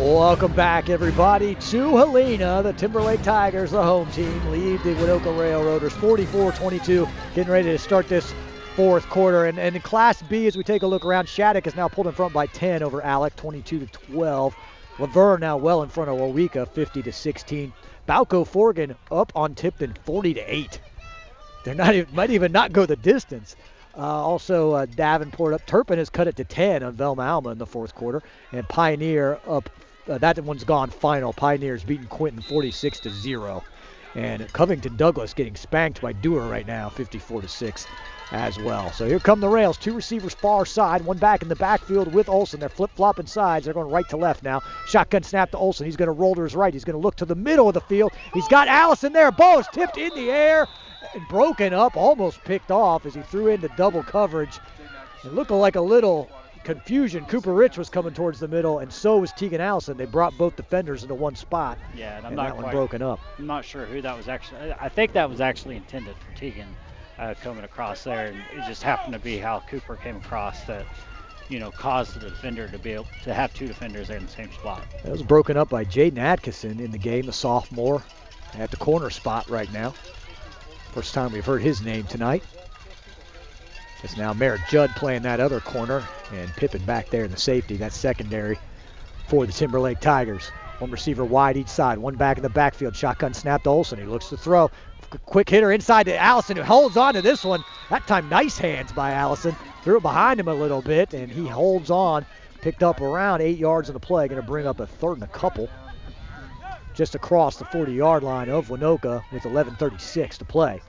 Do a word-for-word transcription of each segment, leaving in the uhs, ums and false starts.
Welcome back, everybody, to Helena. The Timberlake Tigers, the home team, lead the Winoka Railroaders forty-four twenty-two, getting ready to start this fourth quarter. And, and in Class B, as we take a look around, Shattuck is now pulled in front by ten over Alec, twenty-two to twelve. Laverne now well in front of Wawika, fifty to sixteen. Balco Forgan up on Tipton, forty to eight. They not even, might even not go the distance. Uh, also, uh, Davenport up. Turpin has cut it to ten on Velma Alma in the fourth quarter. And Pioneer up. Uh, that one's gone final. Pioneer's beating Quinton forty-six to zero. And Covington Douglas getting spanked by Dewar right now, fifty-four to six as well. So here come the Rails. Two receivers far side. One back in the backfield with Olsen. They're flip-flopping sides. They're going right to left now. Shotgun snap to Olsen. He's going to roll to his right. He's going to look to the middle of the field. He's got Allison there. Ball is tipped in the air and broken up, almost picked off as he threw into double coverage. It looked like a little confusion. Cooper Rich was coming towards the middle, and so was Tegan Allison. They brought both defenders into one spot. Yeah, and I'm and not that one quite, broken up. I'm not sure who that was actually. I think that was actually intended for Tegan uh, coming across there, and it just happened to be how Cooper came across that, you know, caused the defender to be able to have two defenders there in the same spot. That was broken up by Jaden Atkinson in the game, the sophomore, at the corner spot right now. First time we've heard his name tonight. It's now Merritt Judd playing that other corner, and Pippin back there in the safety. That's secondary for the Timberlake Tigers. One receiver wide each side, one back in the backfield. Shotgun snap to Olsen. He looks to throw. Quick hitter inside to Allison, who holds on to this one. That time, nice hands by Allison. Threw it behind him a little bit, and he holds on. Picked up around eight yards on the play. Going to bring up a third and a couple. Just across the forty-yard line of Winoka with eleven thirty-six to play.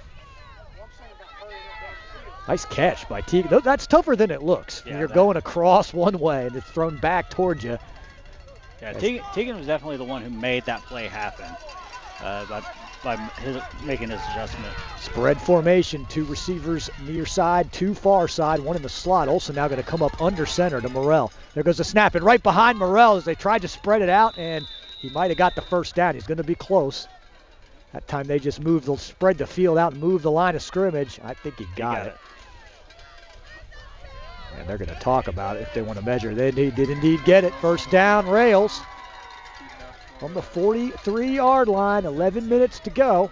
Nice catch by Tegan. That's tougher than it looks. Yeah, You're that, going across one way and it's thrown back towards you. Yeah, Tegan, Tegan was definitely the one who made that play happen uh, by, by his, making his adjustment. Spread formation, two receivers near side, two far side, one in the slot. Olsen now going to come up under center to Morrell. There goes the snap, and right behind Morrell as they tried to spread it out, and he might have got the first down. He's going to be close. That time they just moved, they'll spread the field out and move the line of scrimmage. I think he got, he got it. it. And they're going to talk about it if they want to measure. They did indeed get it. First down, Rails. On the forty-three-yard line, eleven minutes to go.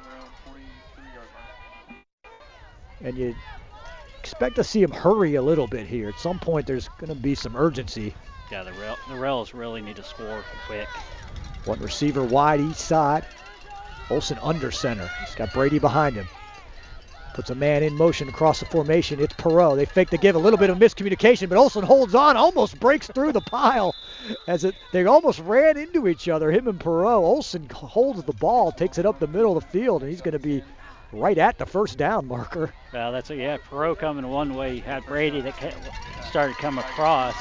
And you expect to see him hurry a little bit here. At some point, there's going to be some urgency. Yeah, the, Rail, the Rails really need to score quick. One receiver wide each side. Olsen under center. He's got Brady behind him. Puts a man in motion across the formation. It's Perot. They fake to give a little bit of miscommunication, but Olsen holds on, almost breaks through the pile. As it, they almost ran into each other, him and Perot. Olsen holds the ball, takes it up the middle of the field, and he's going to be right at the first down marker. Well, that's it. You had Perot coming one way. You had Brady that started coming across.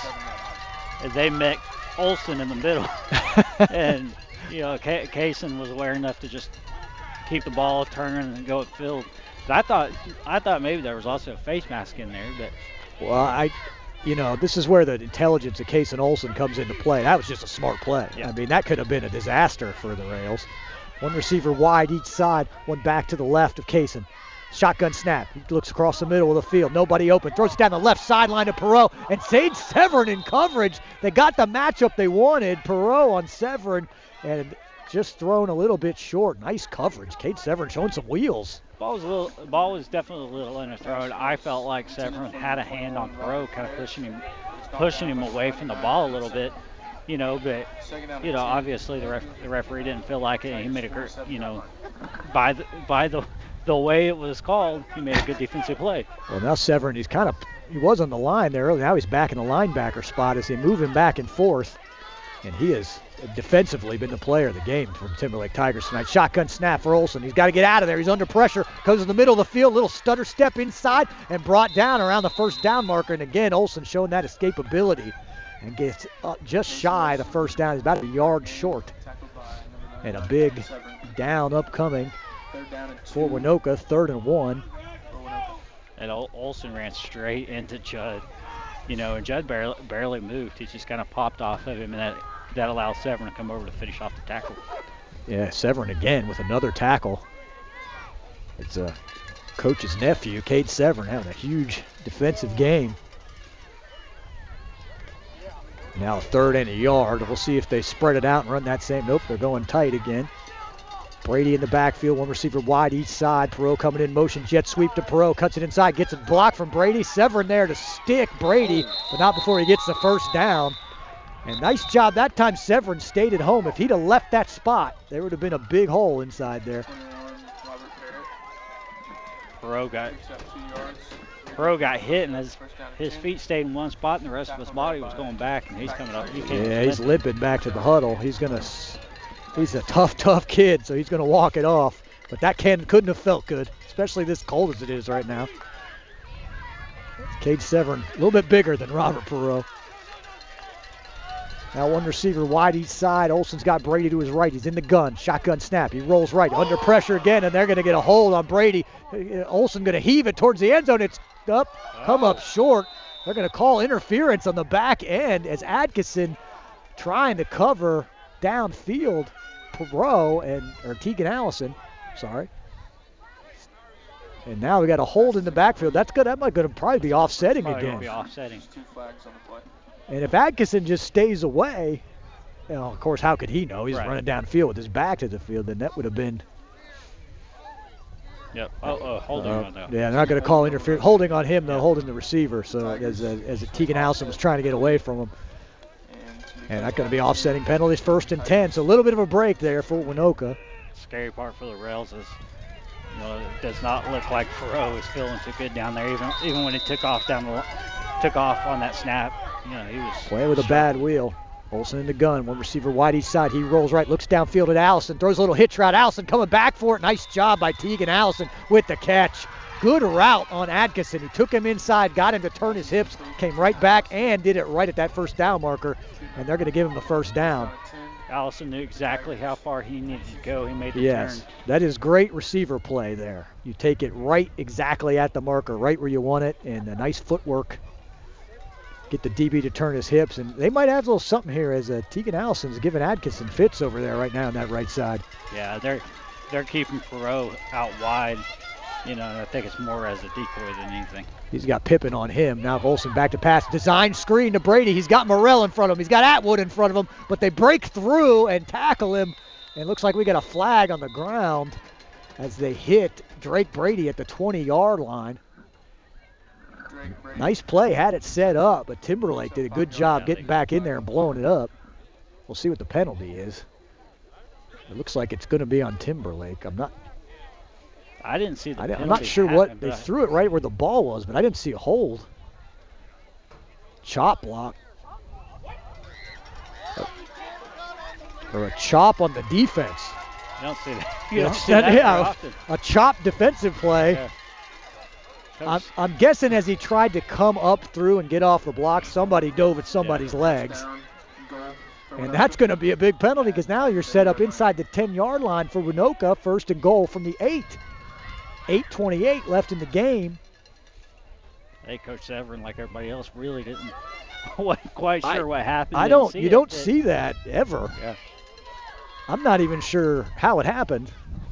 As they met Olsen in the middle. And, you know, Kaysen was aware enough to just keep the ball turning and go upfield. I thought I thought maybe there was also a face mask in there, but well, I, you know, this is where the intelligence of Kaysen Olsen comes into play. That was just a smart play. Yeah. I mean, that could have been a disaster for the Rails. One receiver wide each side, one back to the left of Kaysen. Shotgun snap. He looks across the middle of the field. Nobody open. Throws it down the left sideline to Perot. And Sage Severin in coverage. They got the matchup they wanted. Perot on Severin. And just thrown a little bit short. Nice coverage. Kate Severin showing some wheels. Ball was a little. Ball was definitely a little underthrown. I felt like Severin had a hand on Perot, kind of pushing him, pushing him away from the ball a little bit, you know. But you know, obviously the ref, the referee didn't feel like it. He made a, you know, by the by the the way it was called, he made a good defensive play. Well, now Severin, he's kind of he was on the line there early. Now he's back in the linebacker spot as they move him back and forth, and he has defensively been the player of the game for the Timberlake Tigers tonight. Shotgun snap for Olsen. He's got to get out of there. He's under pressure. Goes in the middle of the field. Little stutter step inside and brought down around the first down marker. And again, Olsen showing that escapability and gets uh, just shy of the first down. He's about a yard short. And a big down upcoming for Winoka, third and one. And Olsen ran straight into Judd. You know, and Judd barely, barely moved. He just kind of popped off of him, and that that allows Severin to come over to finish off the tackle. Yeah, Severin again with another tackle. It's a coach's nephew, Cade Severin, having a huge defensive game. Now a third and a yard. We'll see if they spread it out and run that same. Nope, they're going tight again. Brady in the backfield, one receiver wide each side. Perot coming in motion, jet sweep to Perot, cuts it inside, gets a block from Brady. Severin there to stick Brady, but not before he gets the first down. And nice job that time. Severin stayed at home. If he'd have left that spot, there would have been a big hole inside there. Perot got Perot got hit, and his his feet stayed in one spot, and the rest of his body was going back, and he's coming up. He yeah, he's limping back to the huddle. He's gonna. He's a tough, tough kid, so he's going to walk it off. But that can couldn't have felt good, especially this cold as it is right now. Cade Severin, a little bit bigger than Robert Perot. Now one receiver wide each side. Olson's got Brady to his right. He's in the gun. Shotgun snap. He rolls right. Under pressure again, and they're going to get a hold on Brady. Olson going to heave it towards the end zone. It's up, come up short. They're going to call interference on the back end as Atkinson trying to cover downfield Perot and or Tegan Allison, sorry. And now we got a hold in the backfield. That's good. That might going to probably be offsetting probably again. Be offsetting. Two flags on the play. And if Atkinson just stays away, you know, of course, how could he know? He's right. running downfield with his back to the field. Then that would have been. Yep. Oh, oh holding uh, on though. Yeah, they're not going to call interference. Holding on him, though, holding the receiver. So as uh, as Tegan Allison was trying to get away from him. And that's going to be offsetting penalties, first and ten. So a little bit of a break there for Winoka. Scary part for the Rails is, you know, it does not look like Perot is feeling too good down there. Even even when he took off down the took off on that snap, you know, he was playing with a bad wheel. Olson in the gun, one receiver wide each side. He rolls right, looks downfield at Allison, throws a little hitch route. Allison coming back for it. Nice job by Tegan Allison with the catch. Good route on Atkinson. He took him inside, got him to turn his hips, came right back and did it right at that first down marker. And they're going to give him the first down. Allison knew exactly how far he needed to go. He made the yes, turn. That is great receiver play there. You take it right exactly at the marker, right where you want it, and a nice footwork. Get the D B to turn his hips, and they might have a little something here as uh, Tegan Allison's giving Atkinson fits over there right now on that right side. Yeah, they're they're keeping Perot out wide. You know, I think it's more as a decoy than anything. He's got Pippen on him. Now Olson back to pass. Design screen to Brady. He's got Morrell in front of him. He's got Atwood in front of him. But they break through and tackle him. And it looks like we got a flag on the ground as they hit Drake Brady at the twenty-yard line. Nice play. Had it set up. But Timberlake did a good job getting back in there and blowing it up. We'll see what the penalty is. It looks like it's going to be on Timberlake. I'm not... I didn't see the I penalty I'm not sure happen, what they I, threw it right where the ball was, but I didn't see a hold. Chop block. Or a chop on the defense. You don't see that. You Yeah, don't see that very yeah, often. a chop defensive play. Yeah. I'm, I'm guessing as he tried to come up through and get off the block, somebody dove at somebody's Yeah. legs. And that's going to be a big penalty because now you're set up inside the ten-yard line for Winoka, first and goal from the eight. eight twenty-eight left in the game. Hey, Coach Severin, like everybody else, really didn't wasn't quite sure I, what happened. I Didn't don't. see You it, don't but- see that ever. Yeah. I'm not even sure how it happened.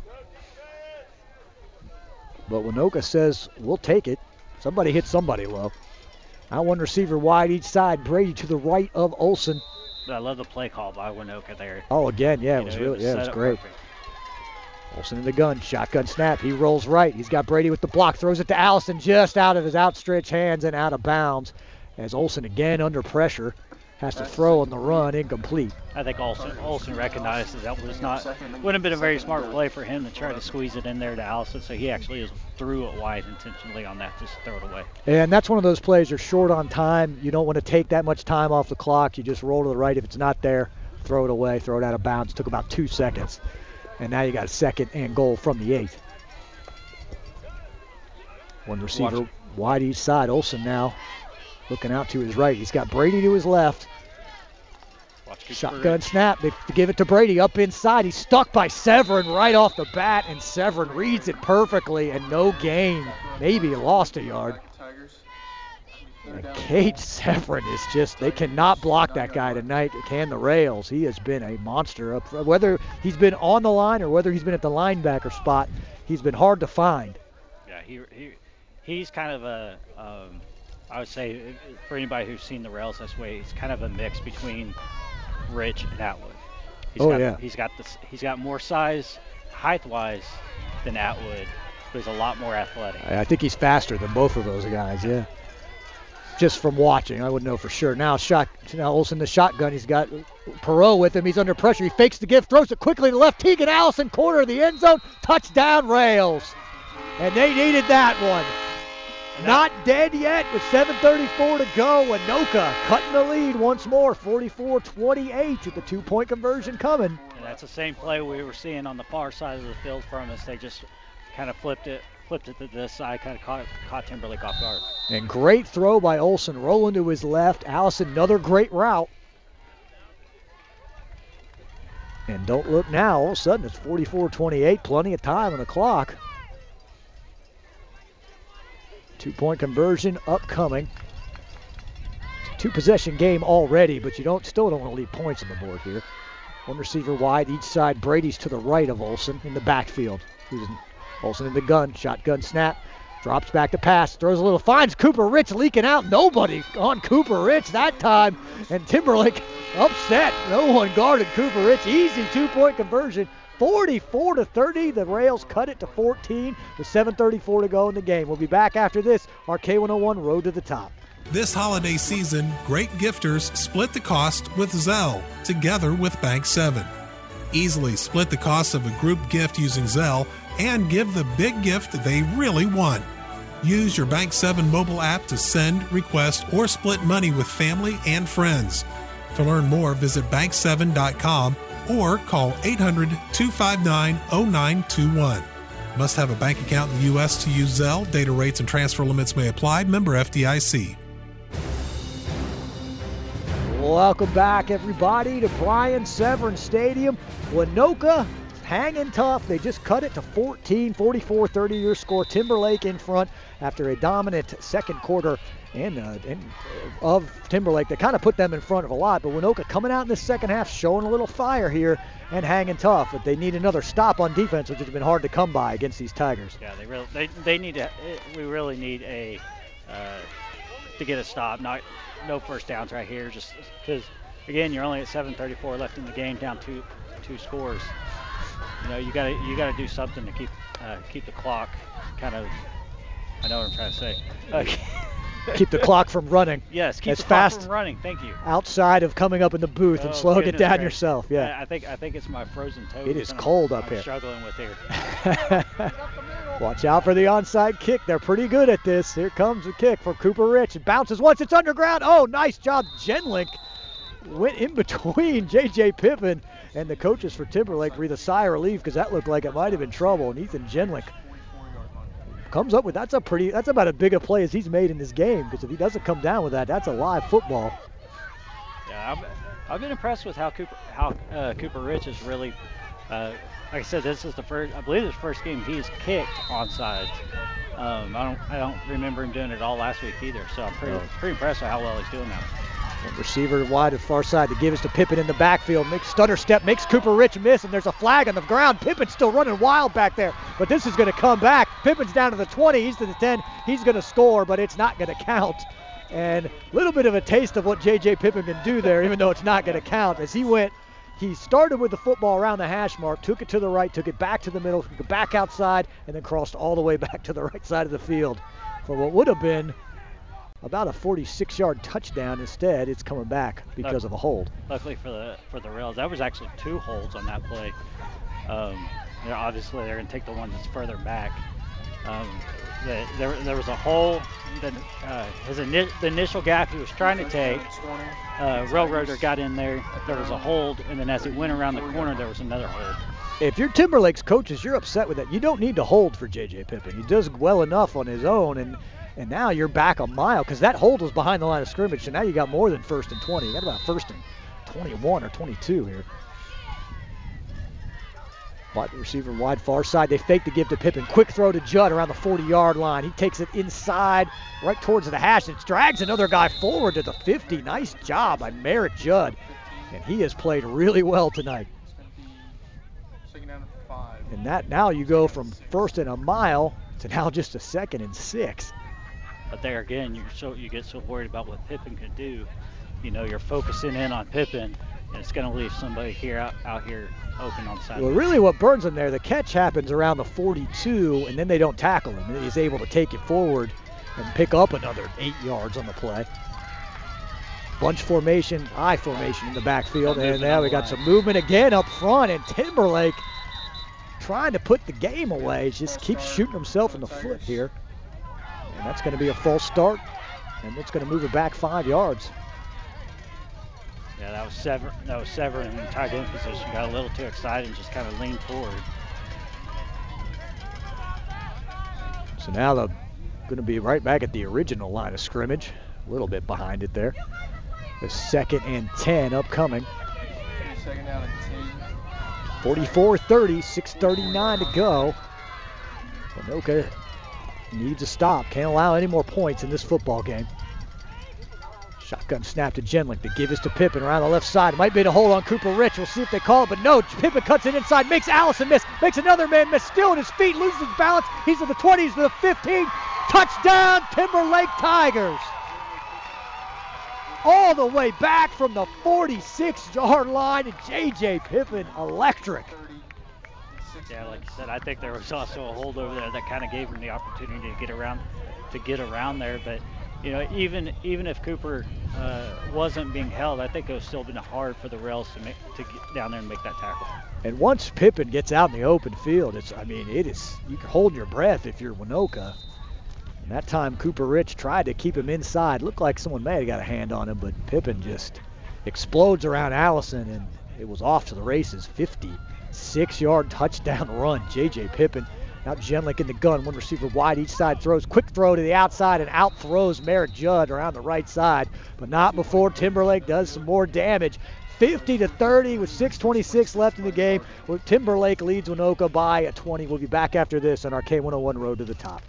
But Winoka says we'll take it. Somebody hit somebody low. Now one receiver wide each side. Brady to the right of Olson. I love the play call by Winoka there. Oh, again, yeah, it You was know, really, yeah, it set was up great. perfect. Olson in the gun, shotgun snap. He rolls right. He's got Brady with the block, throws it to Allison just out of his outstretched hands and out of bounds. As Olson again under pressure has to throw on the run, incomplete. I think Olson, Olson recognized that that was not, wouldn't have been a very smart play for him to try to squeeze it in there to Allison, so he actually just threw it wide intentionally on that, just throw it away. And that's one of those plays you're short on time. You don't want to take that much time off the clock. You just roll to the right. If it's not there, throw it away, throw it out of bounds. It took about two seconds. And now you got a second and goal from the eight. One receiver Watch. wide each side. Olson now looking out to his right. He's got Brady to his left. Watch Cooper Shotgun Green. snap. They to give it to Brady up inside. He's stuck by Severin right off the bat, and Severin reads it perfectly and no gain. Maybe lost a yard. And Cade Severin is just, they cannot block that guy tonight. Can the Rails? He has been a monster. Up front. Whether he's been on the line or whether he's been at the linebacker spot, he's been hard to find. Yeah, he, he he's kind of a um, I would say for anybody who's seen the rails this way, it's kind of a mix between Rich and Atwood. He's oh got, yeah. He's got this. He's got more size, height-wise, than Atwood, but he's a lot more athletic. I think he's faster than both of those guys. Yeah. Just from watching, I wouldn't know for sure. Now shot. Now Olson the shotgun. He's got Perot with him. He's under pressure. He fakes the gift, throws it quickly to left. Tegan Allison, corner of the end zone. Touchdown Rails. And they needed that one. Not dead yet with seven thirty-four to go. Winoka cutting the lead once more, forty-four twenty-eight with the two-point conversion coming. And that's the same play we were seeing on the far side of the field from us. They just kind of flipped it, flipped it to this side, kind of caught, caught Timberlake off guard. And great throw by Olson, rolling to his left. Allison, another great route. And don't look now, all of a sudden it's forty-four twenty-eight, plenty of time on the clock. Two-point conversion upcoming. It's a two-possession game already, but you don't still don't want to leave points on the board here. One receiver wide each side. Brady's to the right of Olson in the backfield. Olson in the gun, shotgun snap, drops back to pass, throws a little, finds Cooper Rich leaking out. Nobody on Cooper Rich that time, and Timberlake upset. No one guarded Cooper Rich. Easy two-point conversion. forty-four to thirty, the Rails cut it to fourteen with seven thirty-four to go in the game. We'll be back after this, our K one oh one Road to the Top. This holiday season, great gifters split the cost with Zelle, together with Bank seven. Easily split the cost of a group gift using Zelle and give the big gift they really want. Use your Bank seven mobile app to send, request, or split money with family and friends. To learn more, visit bank seven dot com or call eight hundred, two five nine, oh nine two one. Must have a bank account in the U S to use Zelle. Data rates and transfer limits may apply. Member F D I C. Welcome back, everybody, to Brian Severn Stadium. Winoka hanging tough. They just cut it to fourteen, forty-four thirty your score. Timberlake in front after a dominant second quarter and, uh, and uh, of Timberlake. They kind of put them in front of a lot, but Winoka coming out in the second half, showing a little fire here and hanging tough. But they need another stop on defense, which has been hard to come by against these Tigers. Yeah, they really they, they need to. We really need a uh, to get a stop. Not no first downs right here, just because again you're only at seven thirty-four left in the game, down two two scores. You know, you gotta you gotta do something to keep uh, keep the clock kind of. I know what I'm trying to say. Uh, keep the clock from running. Yes, keep as the fast clock from running. Thank you. Outside of coming up in the booth oh, and slowing it down gracious. yourself. Yeah. I, I think I think it's my frozen toes. It is I'm, cold up I'm here. Struggling with here. Watch out for the onside kick. They're pretty good at this. Here comes the kick for Cooper Rich. It bounces once. It's underground. Oh, nice job. Genlink went in between J J Pippin and the coaches for Timberlake breathe a sigh of relief because that looked like it might have been trouble. And Ethan Genlink comes up with that's a pretty that's about as big a play as he's made in this game, because if he doesn't come down with that, that's a live football. Yeah, I've, I've been impressed with how Cooper how uh, Cooper Rich is really. Uh, like I said, this is the first. I believe this first game he's kicked onside. Um, I don't I don't remember him doing it all last week either. So I'm pretty pretty impressed with how well he's doing that. And receiver wide to far side to give us to Pippin in the backfield. Makes stutter step, makes Cooper Rich miss, and there's a flag on the ground. Pippin's still running wild back there, but this is going to come back. Pippin's down to the twenty, he's to the ten. He's going to score, but it's not going to count. And a little bit of a taste of what J J Pippin can do there, even though it's not going to count. As he went, he started with the football around the hash mark, took it to the right, took it back to the middle, took it back outside, and then crossed all the way back to the right side of the field for what would have been about a forty-six yard touchdown. Instead, it's coming back because of a hold. Luckily for the for the Rails, that was actually two holds on that play. Um, you know, obviously, they're going to take the one that's further back. Um, the, there, there was a hole. That, uh, his ini- the initial gap he was trying to take, uh, Railroader got in there. There was a hold, and then as he went around the corner, there was another hold. If you're Timberlake's coaches, you're upset with that. You don't need to hold for J J Pippin. He does well enough on his own, and and now you're back a mile because that hold was behind the line of scrimmage, so now you got more than first and twenty. You got about first and twenty-one or twenty-two here. Wide receiver wide far side. They fake to give to Pippin. Quick throw to Judd around the forty yard line. He takes it inside right towards the hash and drags another guy forward to the fifty. Nice job by Merritt Judd. And he has played really well tonight. And that now you go from first and a mile to now just a second and six. But there again, you're so you get so worried about what Pippen could do. You know, you're focusing in on Pippen, and it's going to leave somebody here out, out here open on the side. Well, really what burns him there, the catch happens around the forty-two, and then they don't tackle him. He's able to take it forward and pick up another eight yards on the play. Bunch formation, I formation in the backfield, and now we got some movement again up front, and Timberlake trying to put the game away, just keeps shooting himself in the foot here. And that's going to be a false start, and it's going to move it back five yards. Yeah, that was Sever. That was Sever in tight end position. Got a little too excited and just kind of leaned forward. So now they're going to be right back at the original line of scrimmage. A little bit behind it there. The second and ten upcoming. Second down and ten. forty-four thirty, six thirty-nine to go. Winoka needs a stop. Can't allow any more points in this football game. Shotgun snap to Genlick. The give is to Pippen around the left side. Might be a hold on Cooper Rich. We'll see if they call it, but no. Pippen cuts it inside, makes Allison miss, makes another man miss, still on his feet, loses his balance. He's at the twenty, he's to the fifteen. Touchdown, Timberlake Tigers. All the way back from the forty-six yard line, and J J Pippen electric. Yeah, like you said, I think there was also a hold over there that kind of gave him the opportunity to get around, to get around there. But you know, even even if Cooper uh, wasn't being held, I think it would still been hard for the Rails to make to get down there and make that tackle. And once Pippen gets out in the open field, it's I mean it is you can hold your breath if you're Winoka. And that time Cooper Rich tried to keep him inside. Looked like someone may have got a hand on him, but Pippen just explodes around Allison, and it was off to the races. fifty-six yard touchdown run. J J Pippen. Now Genlick in the gun, one receiver wide, each side throws. Quick throw to the outside and out throws Merrick Judd around the right side, but not before Timberlake does some more damage. fifty to thirty with six twenty-six left in the game. Timberlake leads Winoka by a twenty. We'll be back after this on our K one oh one Road to the Top.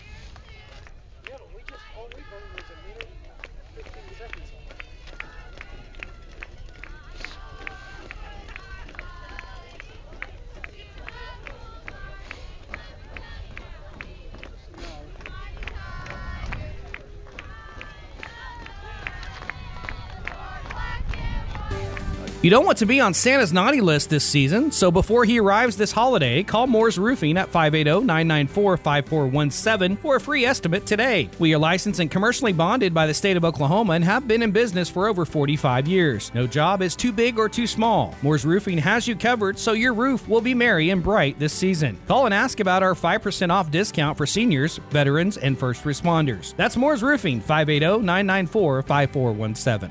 You don't want to be on Santa's naughty list this season, so before he arrives this holiday, call Moore's Roofing at five eight zero, nine nine four, five four one seven for a free estimate today. We are licensed and commercially bonded by the state of Oklahoma and have been in business for over forty-five years. No job is too big or too small. Moore's Roofing has you covered, so your roof will be merry and bright this season. Call and ask about our five percent off discount for seniors, veterans, and first responders. That's Moore's Roofing, five eight zero, nine nine four, five four one seven.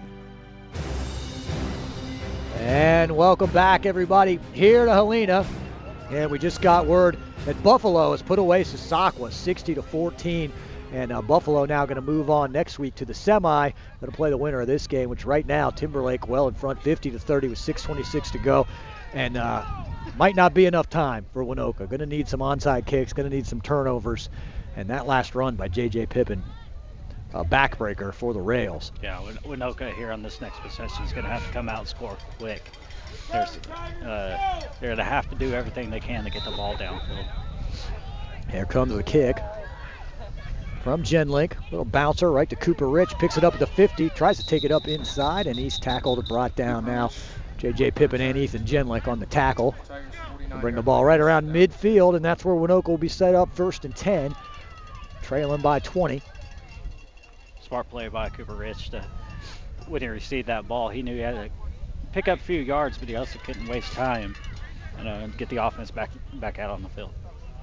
And welcome back, everybody, here to Helena. And we just got word that Buffalo has put away Sasakwa sixty to fourteen. And uh, Buffalo now going to move on next week to the semi. Going to play the winner of this game, which right now Timberlake well in front, fifty to thirty with six twenty-six to go. And uh, might not be enough time for Winoka. Going to need some onside kicks, going to need some turnovers. And that last run by J J Pippen, a backbreaker for the Rails. Yeah, Winoka here on this next possession is going to have to come out and score quick. There's, uh, they're going to have to do everything they can to get the ball downfield. Here comes the kick from Genlink. Little bouncer right to Cooper Rich. Picks it up at the fifty. Tries to take it up inside, and he's tackled and brought down now. J J Pippen and Ethan Genlink on the tackle. They'll bring the ball right around midfield, and that's where Winoka will be set up first and ten. Trailing by twenty. Smart play by Cooper Rich to, when he received that ball, he knew he had to pick up a few yards, but he also couldn't waste time and uh, get the offense back back out on the field.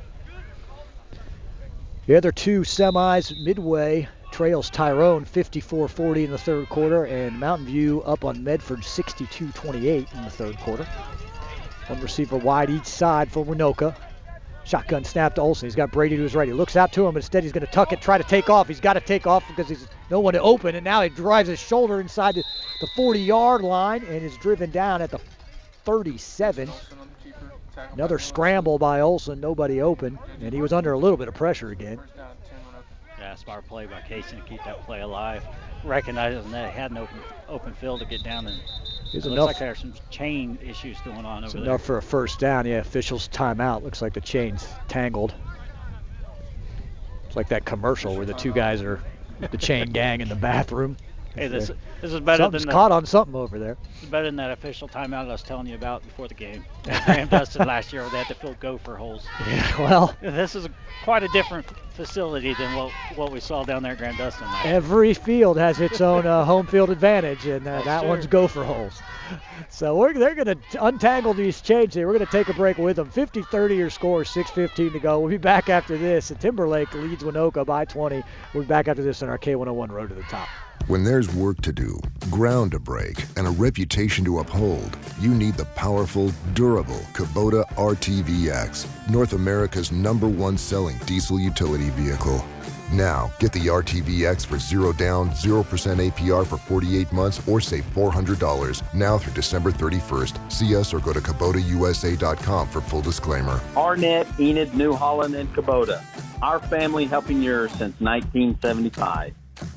The other two semis, Midway trails Tyrone fifty-four forty in the third quarter, and Mountain View up on Medford sixty-two twenty-eight in the third quarter. One receiver wide each side for Winoka. Shotgun snap to Olsen. He's got Brady to his right. He looks out to him, but instead he's going to tuck it, try to take off. He's got to take off because he's no one to open, and now he drives his shoulder inside the, the forty yard line and is driven down at the thirty-seven. Another scramble by Olsen, nobody open, and he was under a little bit of pressure again. Yeah, smart play by Casey to keep that play alive. Recognizing that he had an open open field to get down, and it looks enough, like there's some chain issues going on over there. Enough for a first down. Yeah, officials timeout. Looks like the chain's tangled. It's like that commercial where the two guys are the chain gang in the bathroom. Hey, this this is better Something's than the, caught on something over there. It's better than that official timeout I was telling you about before the game. Graham Dustin last year, where they had to fill gopher holes. Yeah, well, this is a, quite a different facility than what what we saw down there at Graham Dustin. Last year. Every field has its own uh, home field advantage, and uh, that sure. one's gopher holes. So we're, they're going to untangle these chains here. We're going to take a break with them. fifty thirty your score, six fifteen to go. We'll be back after this. And Timberlake leads Winoka by twenty. We'll be back after this on our K one oh one Road to the Top. When there's work to do, ground to break, and a reputation to uphold, you need the powerful, durable Kubota R T V X, North America's number one selling diesel utility vehicle. Now, get the R T V X for zero down, zero percent A P R for forty-eight months or save four hundred dollars now through December thirty-first. See us or go to Kubota U S A dot com for full disclaimer. Arnett, Enid, New Holland, and Kubota. Our family helping yours since nineteen seventy-five.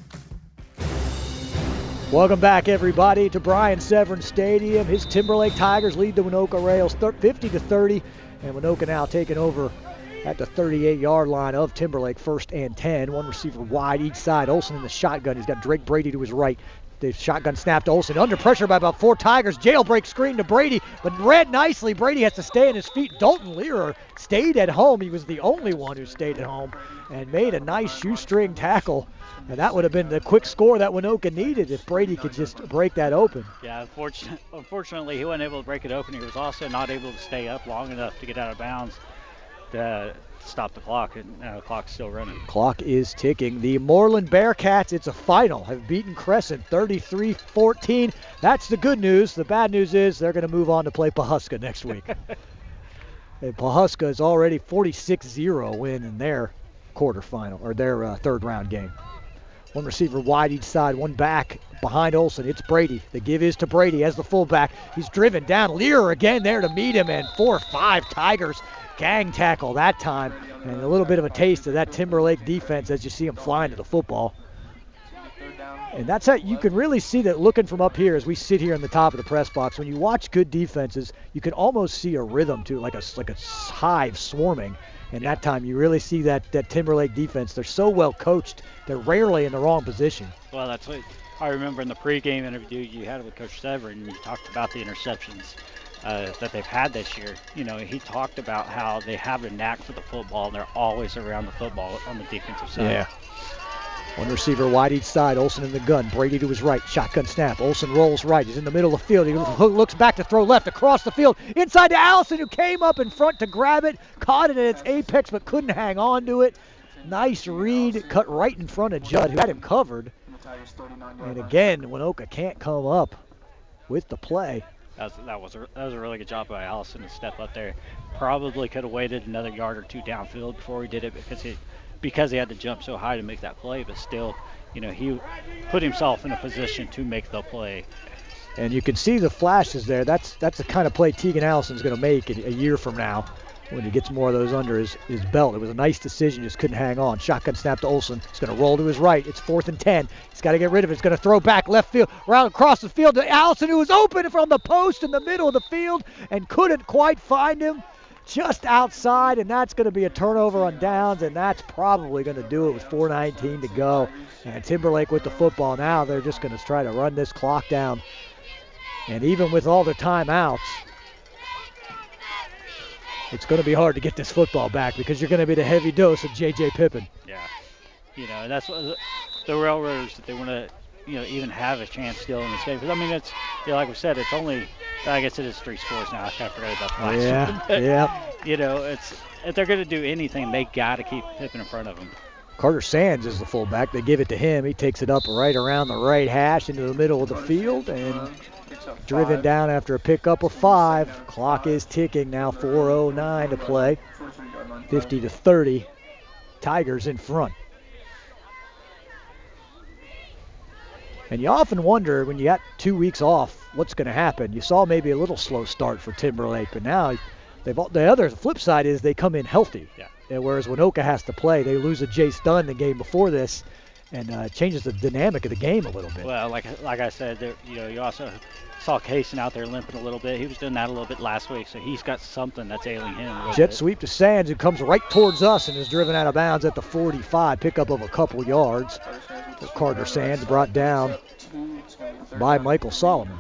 Welcome back, everybody, to Brian Severn Stadium. His Timberlake Tigers lead the Winoka Rails fifty to thirty, and Winoka now taking over at the thirty-eight yard line of Timberlake, first and ten. One receiver wide each side. Olsen in the shotgun. He's got Drake Brady to his right. The shotgun snap to Olsen. Under pressure by about four Tigers. Jailbreak screen to Brady, but read nicely. Brady has to stay on his feet. Dalton Learer stayed at home. He was the only one who stayed at home and made a nice shoestring tackle. And that would have been the quick score that Winoka needed if Brady could just break that open. Yeah, unfortunately, unfortunately, he wasn't able to break it open. He was also not able to stay up long enough to get out of bounds to stop the clock, and uh, the clock's still running. Clock is ticking. The Moreland Bearcats, it's a final, have beaten Crescent thirty-three fourteen. That's the good news. The bad news is they're going to move on to play Pawhuska next week. And Pawhuska is already forty-six zero win in their quarterfinal, or their uh, third round game. One receiver wide each side, one back behind Olsen. It's Brady. The give is to Brady as the fullback. He's driven down. Lear again there to meet him, and four or five Tigers gang tackle that time. And a little bit of a taste of that Timberlake defense as you see him flying to the football. And that's how you can really see that looking from up here as we sit here in the top of the press box. When you watch good defenses, you can almost see a rhythm to like a, like a hive swarming. And that time you really see that, that Timberlake defense. They're so well coached, they're rarely in the wrong position. Well, that's what I remember in the pregame interview you had with Coach Severn. You talked about the interceptions uh, that they've had this year. You know, he talked about how they have a knack for the football, and they're always around the football on the defensive side. Yeah. One receiver wide each side. Olsen in the gun. Brady to his right. Shotgun snap. Olsen rolls right. He's in the middle of the field. He looks back to throw left across the field. Inside to Allison, who came up in front to grab it. Caught it at its apex, but couldn't hang on to it. Nice read. Cut right in front of Judd, who had him covered. And again, Winoka can't come up with the play. That was, that was, a, that was a really good job by Allison to step up there. Probably could have waited another yard or two downfield before he did it because he because he had to jump so high to make that play, but still, you know, he put himself in a position to make the play. And you can see the flashes there. That's that's the kind of play Tegan Allison's going to make a, a year from now when he gets more of those under his, his belt. It was a nice decision, just couldn't hang on. Shotgun snap to Olsen. He's going to roll to his right. It's fourth and ten. He's got to get rid of it. He's going to throw back left field, round across the field to Allison, who was open from the post in the middle of the field and couldn't quite find him. Just outside, and that's going to be a turnover on downs, and that's probably going to do it with four nineteen to go. And Timberlake with the football now, they're just going to try to run this clock down. And even with all the timeouts, it's going to be hard to get this football back because you're going to be the heavy dose of J J Pippin. Yeah, you know, and that's what the Railroaders, that they want to, you know, even have a chance still in this game. Because, I mean, it's, you know, like we said, it's only, I guess it is three scores now. I kind of forgot about the last yeah, one. But, yeah. You know, it's if they're going to do anything, they got to keep Pippin in front of them. Carter Sands is the fullback. They give it to him. He takes it up right around the right hash into the middle of the field and driven down after a pickup of five. Clock is ticking now, four oh nine to play. fifty to thirty. Tigers in front. And you often wonder when you got two weeks off what's going to happen. You saw maybe a little slow start for Timberlake, but now they've all, the other the flip side is they come in healthy. Yeah. And whereas Winoka has to play, they lose a Jace Dunn the game before this, and uh, changes the dynamic of the game a little bit. Well, like like I said, there, you know, you also saw Kaysen out there limping a little bit. He was doing that a little bit last week, so he's got something that's ailing him a little Jet bit. sweep to Sands, who comes right towards us and is driven out of bounds at the forty-five. Pickup of a couple yards. Carter Sands brought down by Michael Solomon.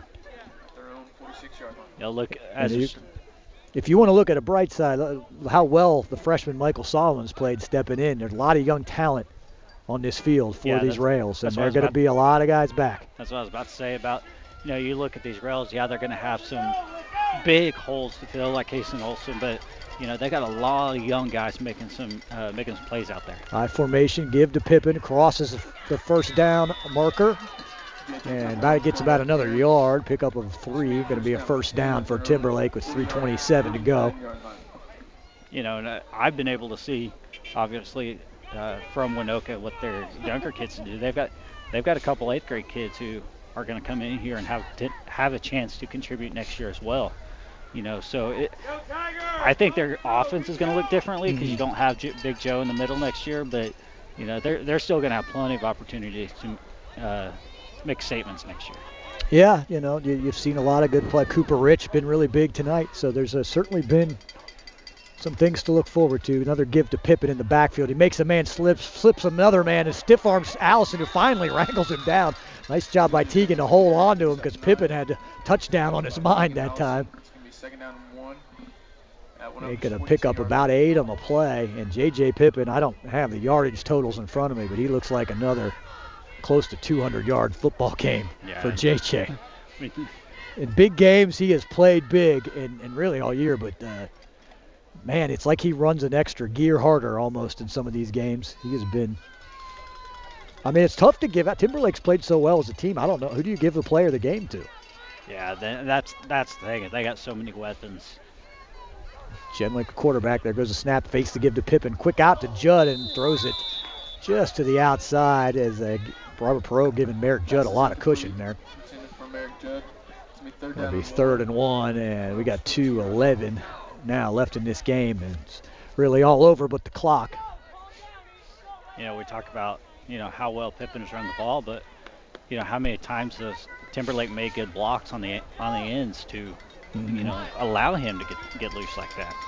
You know, look, as And a, you- If you want to look at a bright side, uh, how well the freshman Michael Solomon's played stepping in. There's a lot of young talent on this field for Yeah, these that's- rails, and that's what I there are was going to about- be a lot of guys back. that's what I was about to say about, you know, you look at these rails, yeah, they're going to have some big holes to fill like Kaysen Olsen, but, you know, they got a lot of young guys making some uh, making some plays out there. High formation, give to Pippin, crosses the first down marker, and about gets about another yard. Pickup of three, going to be a first down for Timberlake with three twenty-seven to go. You know, and uh, I've been able to see, obviously, uh, from Winoka what their younger kids do. They've got they've got a couple eighth grade kids who are going to come in here and have to have a chance to contribute next year as well. You know, so it, I think their offense is going to look differently because you don't have J- Big Joe in the middle next year, but you know they're they're still going to have plenty of opportunities to uh, make statements next year. Yeah, you know, you, you've seen a lot of good play. Cooper Rich been really big tonight, so there's uh, certainly been some things to look forward to. Another give to Pippin in the backfield. He makes a man slip, slips another man, and stiff arms Allison, who finally wrangles him down. Nice job by Teagan to hold on to him because Pippin had a touchdown on his mind that time. Second down and one. They're going to pick up about eight on the play. And J J Pippin, I don't have the yardage totals in front of me, but he looks like another close to two hundred yard football game Yeah. for J J. I mean, In big games, he has played big, and, and really all year, but uh, man, it's like he runs an extra gear harder almost in some of these games. He has been, I mean, it's tough to give out. Timberlake's played so well as a team. I don't know. Who do you give the player of the game to? yeah, th- that's that's the thing. They got so many weapons. Genwick, quarterback. There goes a snap, face to give to Pippin. Quick out to Judd and throws it just to the outside as uh, Robert Perot giving Merrick Judd a lot of cushion there. Intended for Merrick Judd. It's gonna be third It'll down be and third and one, and we got two eleven now left in this game. And it's really all over but the clock. You know, we talk about, you know, how well Pippin's run the ball, but, you know, how many times does Timberlake make good blocks on the on the ends to, you know, allow him to get get loose like that.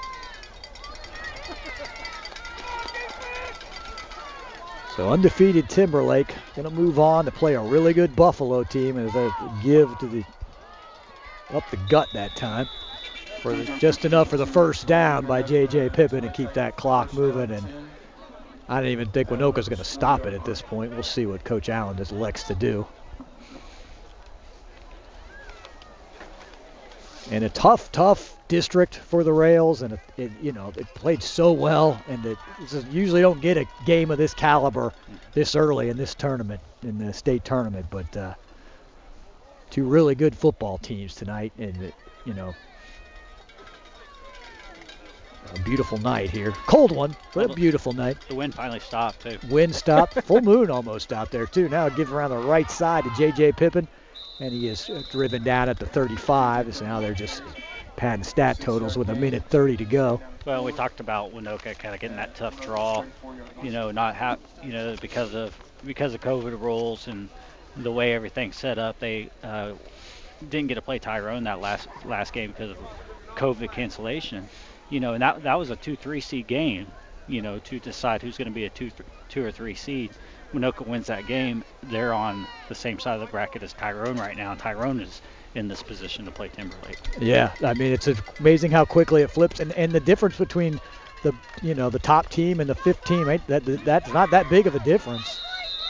So undefeated Timberlake going to move on to play a really good Buffalo team as they give to the up the gut that time for the, just enough for the first down by J J Pippin to keep that clock moving. And I don't even think Winoka's going to stop it at this point. We'll see what Coach Allen just elects to do. And a tough, tough district for the Rails, and it, it, you know, it played so well, and it you usually don't get a game of this caliber this early in this tournament, in the state tournament. But uh, two really good football teams tonight, and it, you know, a beautiful night here. Cold one, but a beautiful night. The wind finally stopped too. Wind stopped, full moon almost out there too. Now give around the right side to J J Pippin. And he is driven down at the thirty-five. So now they're just padding stat totals with a minute thirty to go. Well, we talked about Winoka kind of getting that tough draw, you know, not have, you know, because of because of COVID rules and the way everything's set up. They uh, didn't get to play Tyrone that last last game because of COVID cancellation, you know, and that that was a two three seed game, you know, to decide who's going to be a two th- two or three seed. Winoka wins that game, they're on the same side of the bracket as Tyrone right now, and Tyrone is in this position to play Timberlake. Yeah, I mean, it's amazing how quickly it flips, and, and the difference between the, you know, the top team and the fifth team, ain't that that's not that big of a difference.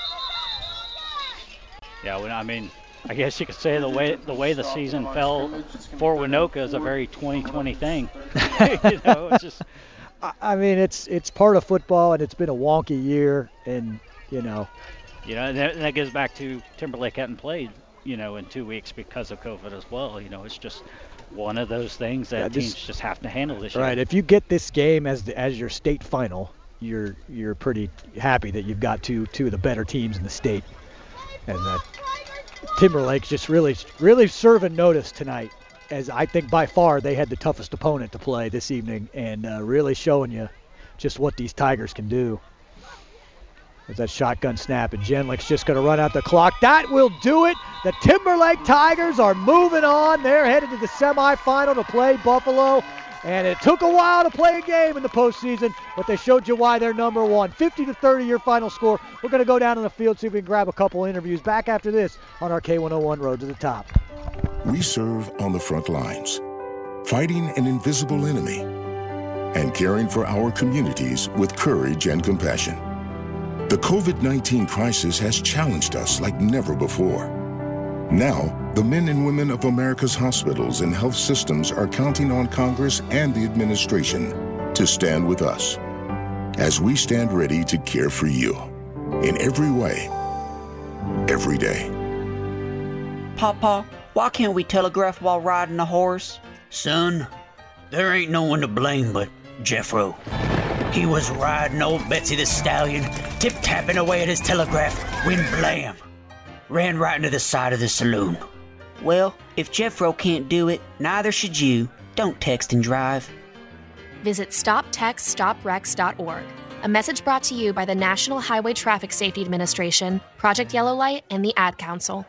Yeah, well, I mean, I guess you could say the way the way the season fell for Winoka is a very twenty twenty thing. You know, it's just. I, I mean, it's it's part of football, and it's been a wonky year, and you know. You know, and that, and that goes back to Timberlake hadn't played, you know, in two weeks because of COVID as well. You know, it's just one of those things that Yeah, this- teams just have to handle this year. Right. If you get this game as the, as your state final, you're you're pretty happy that you've got two two of the better teams in the state, and that Timberlake's just really really serving notice tonight, as I think by far they had the toughest opponent to play this evening, and uh, really showing you just what these Tigers can do. There's that shotgun snap, and Jenlick's just going to run out the clock. That will do it. The Timberlake Tigers are moving on. They're headed to the semifinal to play Buffalo. And it took a while to play a game in the postseason, but they showed you why they're number one. fifty to thirty your final score. We're going to go down to the field, see if we can grab a couple interviews. Back after this on our K one oh one Road to the Top. We serve on the front lines, fighting an invisible enemy and caring for our communities with courage and compassion. The COVID nineteen crisis has challenged us like never before. Now, the men and women of America's hospitals and health systems are counting on Congress and the administration to stand with us as we stand ready to care for you in every way, every day. Papa, why can't we telegraph while riding a horse? Son, there ain't no one to blame but Jeffro. He was riding old Betsy the Stallion, tip-tapping away at his telegraph, when blam! Ran right into the side of the saloon. Well, if Jeffro can't do it, neither should you. Don't text and drive. Visit stop text stop wrecks dot org. A message brought to you by the National Highway Traffic Safety Administration, Project Yellow Light, and the Ad Council.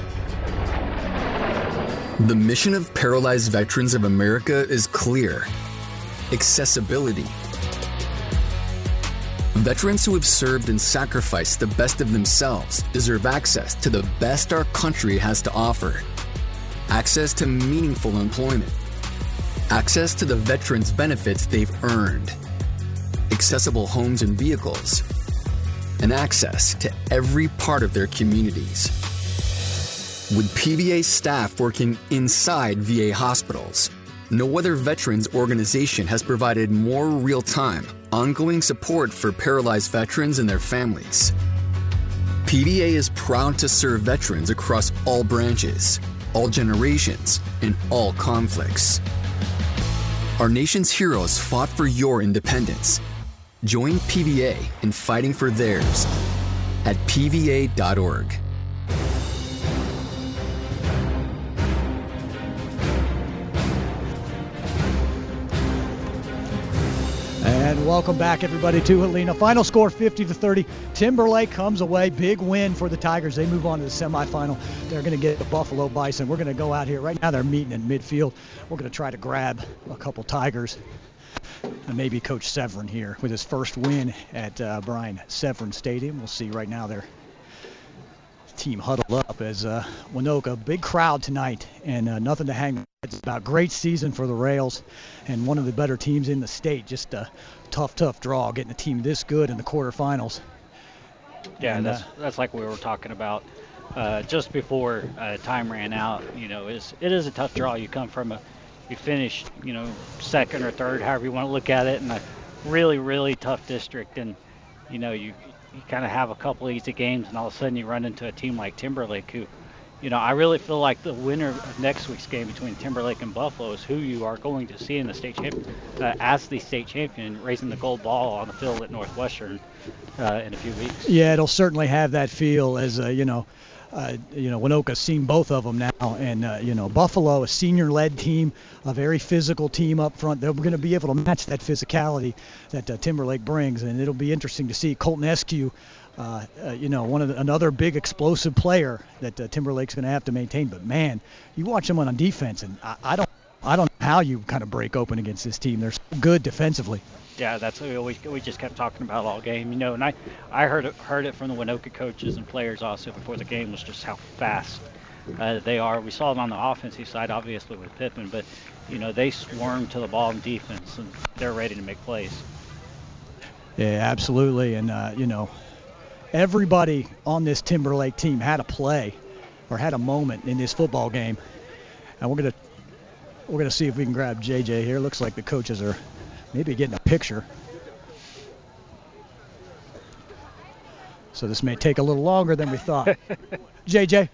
The mission of Paralyzed Veterans of America is clear. Accessibility. Veterans who have served and sacrificed the best of themselves deserve access to the best our country has to offer. Access to meaningful employment. Access to the veterans' benefits they've earned. Accessible homes and vehicles. And access to every part of their communities. With P V A staff working inside V A hospitals, no other veterans organization has provided more real-time, ongoing support for paralyzed veterans and their families. P V A is proud to serve veterans across all branches, all generations, and all conflicts. Our nation's heroes fought for your independence. Join P V A in fighting for theirs at P V A dot org. And welcome back, everybody, to Helena. Final score fifty to thirty. Timberlake comes away. Big win for the Tigers. They move on to the semifinal. They're going to get the Buffalo Bison. We're going to go out here. Right now they're meeting in midfield. We're going to try to grab a couple Tigers. And maybe Coach Severin here with his first win at uh, Brian Severin Stadium. We'll see right now their team huddled up as uh, Winoka. Big crowd tonight and uh, nothing to hang. It's about great season for the Rails and one of the better teams in the state. Just a tough, tough draw getting a team this good in the quarterfinals. Yeah, and, that's uh, that's like we were talking about uh, just before uh, time ran out. You know, it's, it is a tough draw. You come from a, you finish, you know, second or third, however you want to look at it, in a really, really tough district, and you know, you you kind of have a couple easy games, and all of a sudden you run into a team like Timberlake, who, you know, I really feel like the winner of next week's game between Timberlake and Buffalo is who you are going to see in the state champion, uh, as the state champion, raising the gold ball on the field at Northwestern uh, in a few weeks. Yeah, it'll certainly have that feel as, uh, you know, Uh, you know, Winoka's seen both of them now, and uh, you know, Buffalo, a senior-led team, a very physical team up front. They're going to be able to match that physicality that uh, Timberlake brings, and it'll be interesting to see Colton Eskew, uh, uh, you know, one of the, another big explosive player that uh, Timberlake's going to have to maintain. But man, you watch them on defense, and I, I don't, I don't know how you kind of break open against this team. They're so good defensively. Yeah, that's what we, we just kept talking about all game, you know, and I, I heard it heard it from the Winoka coaches and players also before the game, was just how fast uh, they are. We saw it on the offensive side, obviously, with Pippen, but, you know, they swarm to the ball in defense, and they're ready to make plays. Yeah, absolutely, and, uh, you know, everybody on this Timberlake team had a play or had a moment in this football game, and we're going to we're gonna see if we can grab J J here. Looks like the coaches are maybe getting a picture. So this may take a little longer than we thought. J J.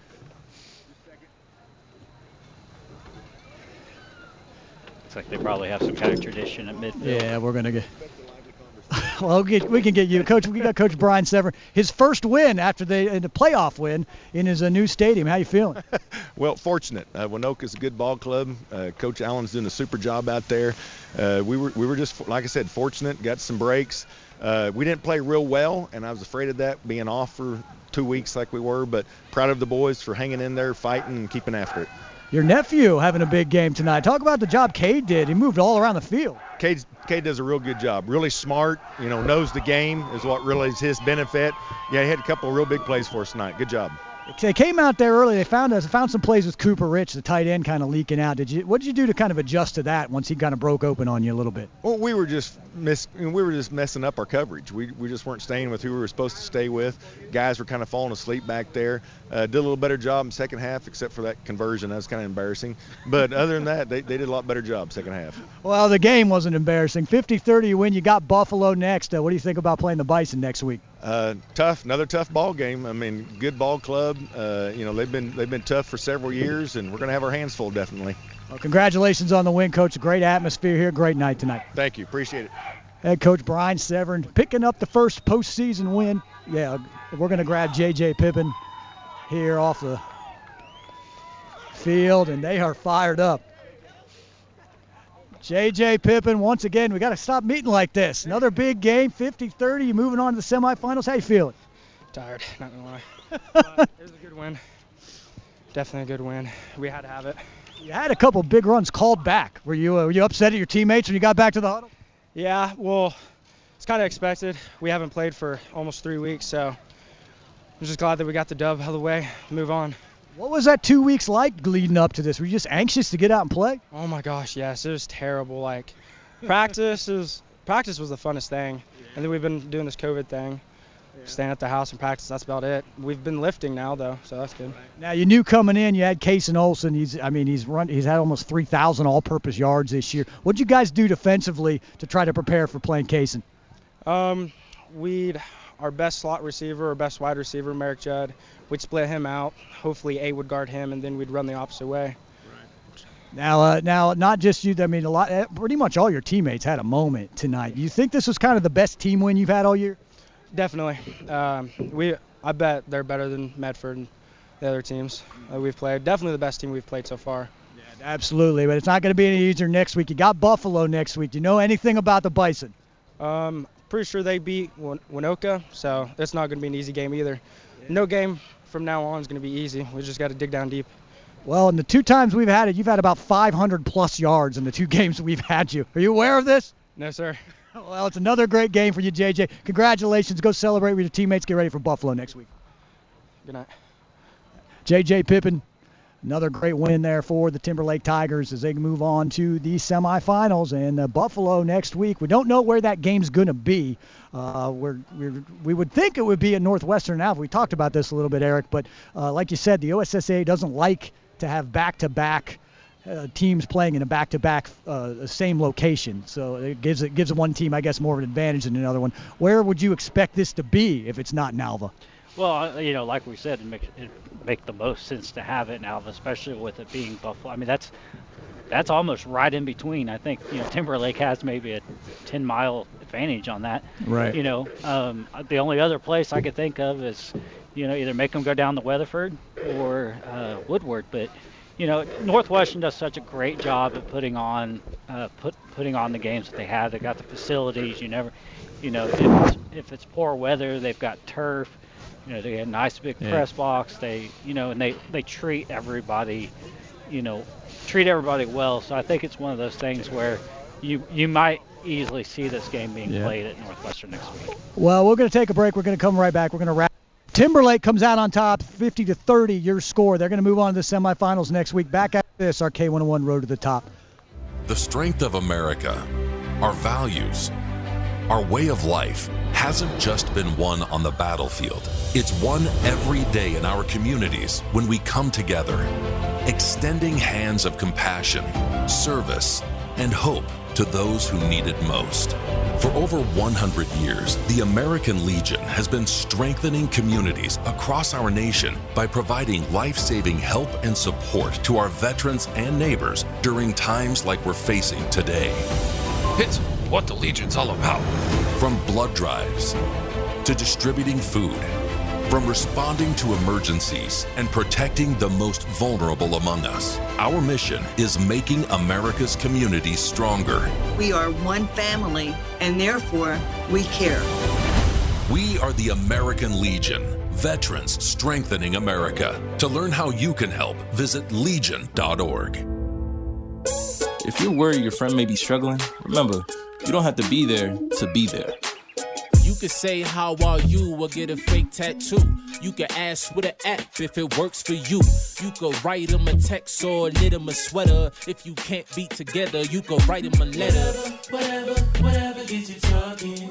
Looks like they probably have some kind of tradition at midfield. Yeah, we're going to get... Well, we can get you. Coach, we got Coach Brian Severin. His first win after the, in the playoff win in his uh, new stadium. How you feeling? Well, fortunate. Uh, Winoka's a good ball club. Uh, Coach Allen's doing a super job out there. Uh, we were we were just, like I said, fortunate. Got some breaks. Uh, we didn't play real well, and I was afraid of that being off for two weeks like we were, but proud of the boys for hanging in there, fighting, and keeping after it. Your nephew having a big game tonight. Talk about the job Cade did. He moved all around the field. Cade, Cade does a real good job. Really smart, you know, knows the game is what really is his benefit. Yeah, he had a couple of real big plays for us tonight. Good job. They came out there early. They found us, found some plays with Cooper Rich, the tight end, kind of leaking out. Did you? What did you do to kind of adjust to that once he kind of broke open on you a little bit? Well, we were just miss, we were just messing up our coverage. We we just weren't staying with who we were supposed to stay with. Guys were kind of falling asleep back there. Uh, did a little better job in the second half, except for that conversion. That was kind of embarrassing. But other than that, they, they did a lot better job second half. Well, the game wasn't embarrassing. fifty thirty you win. You got Buffalo next. Uh, what do you think about playing the Bison next week? Uh, tough, another tough ball game. I mean, good ball club. Uh, you know, they've been they've been tough for several years, and we're going to have our hands full, definitely. Well, congratulations on the win, Coach. Great atmosphere here. Great night tonight. Thank you. Appreciate it. Head Coach Brian Severn picking up the first postseason win. Yeah, we're going to grab J J Pippin here off the field, and they are fired up. J J Pippin, once again, we got to stop meeting like this. Another big game, fifty thirty. You're moving on to the semifinals. How you feeling? Tired, not going to lie. But it was a good win. Definitely a good win. We had to have it. You had a couple big runs called back. Were you uh, were you upset at your teammates when you got back to the huddle? Yeah, well, it's kind of expected. We haven't played for almost three weeks, so I'm just glad that we got the dub out of the way, move on. What was that two weeks like leading up to this? Were you just anxious to get out and play? Oh my gosh, yes, it was terrible. Like, practice is practice was the funnest thing, and then we've been doing this COVID thing, yeah. Staying at the house and practice. That's about it. We've been lifting now though, so that's good. Now you knew coming in, you had Cason Olsen. He's, I mean, he's run, he's had almost three thousand all-purpose yards this year. What'd you guys do defensively to try to prepare for playing Cason? Um, we'd. Our best slot receiver, our best wide receiver, Merrick Judd, we'd split him out. Hopefully A would guard him, and then we'd run the opposite way. Right. Now, uh, now, not just you. I mean, a lot. Pretty much all your teammates had a moment tonight. You think this was kind of the best team win you've had all year? Definitely. Um, we, I bet they're better than Medford and the other teams that we've played. Definitely the best team we've played so far. Yeah, absolutely. But it's not going to be any easier next week. You got Buffalo next week. Do you know anything about the Bison? Um. Pretty sure they beat Winoka, so that's not going to be an easy game either. No game from now on is going to be easy. We just got to dig down deep. Well, in the two times we've had it, you've had about five hundred plus yards in the two games we've had you. Are you aware of this? No, sir. Well, it's another great game for you, J J. Congratulations. Go celebrate with your teammates. Get ready for Buffalo next week. Good night. J J Pippin. Another great win there for the Timberlake Tigers as they move on to the semifinals. And uh, Buffalo next week. We don't know where that game's going to be. Uh, we're, we're, we would think it would be at Northwestern now. We talked about this a little bit, Eric. But uh, like you said, the O S S A doesn't like to have back-to-back uh, teams playing in a back-to-back uh, same location. So it gives it gives one team, I guess, more of an advantage than another one. Where would you expect this to be if it's not in Alva? Well, you know, like we said, it makes it make the most sense to have it in Alva, especially with it being Buffalo. I mean, that's that's almost right in between. I think, you know, Timberlake has maybe a ten mile advantage on that. Right. You know, um, the only other place I could think of is, you know, either make them go down to Weatherford or uh, Woodward. But, you know, Northwestern does such a great job at putting on uh, put putting on the games that they have. They've got the facilities. You never, you know, if it's, if it's poor weather, they've got turf. You know, they had a nice big yeah. press box. They, you know, and they, they treat everybody, you know, treat everybody well. So I think it's one of those things where you you might easily see this game being yeah. played at Northwestern next week. Well, we're going to take a break. We're going to come right back. We're going to wrap. Timberlake comes out on top, fifty to thirty, your score. They're going to move on to the semifinals next week. Back after this, our K one oh one Road to the Top. The strength of America, our values, our way of life hasn't just been won on the battlefield. It's won every day in our communities when we come together, extending hands of compassion, service, and hope to those who need it most. For over one hundred years, the American Legion has been strengthening communities across our nation by providing life-saving help and support to our veterans and neighbors during times like we're facing today. It's what the Legion's all about. From blood drives to distributing food, From responding to emergencies and protecting the most vulnerable among us, our mission is making America's communities stronger. We are one family, and therefore, we care. We are the American Legion, veterans strengthening America. To learn how you can help, visit legion dot org. If you're worried your friend may be struggling, remember, you don't have to be there to be there. You can say, how are you, or get a fake tattoo. You can ask with an app if it works for you. You could write them a text or knit them a sweater. If you can't be together, you could write them a letter. Whatever, whatever, whatever gets you talking.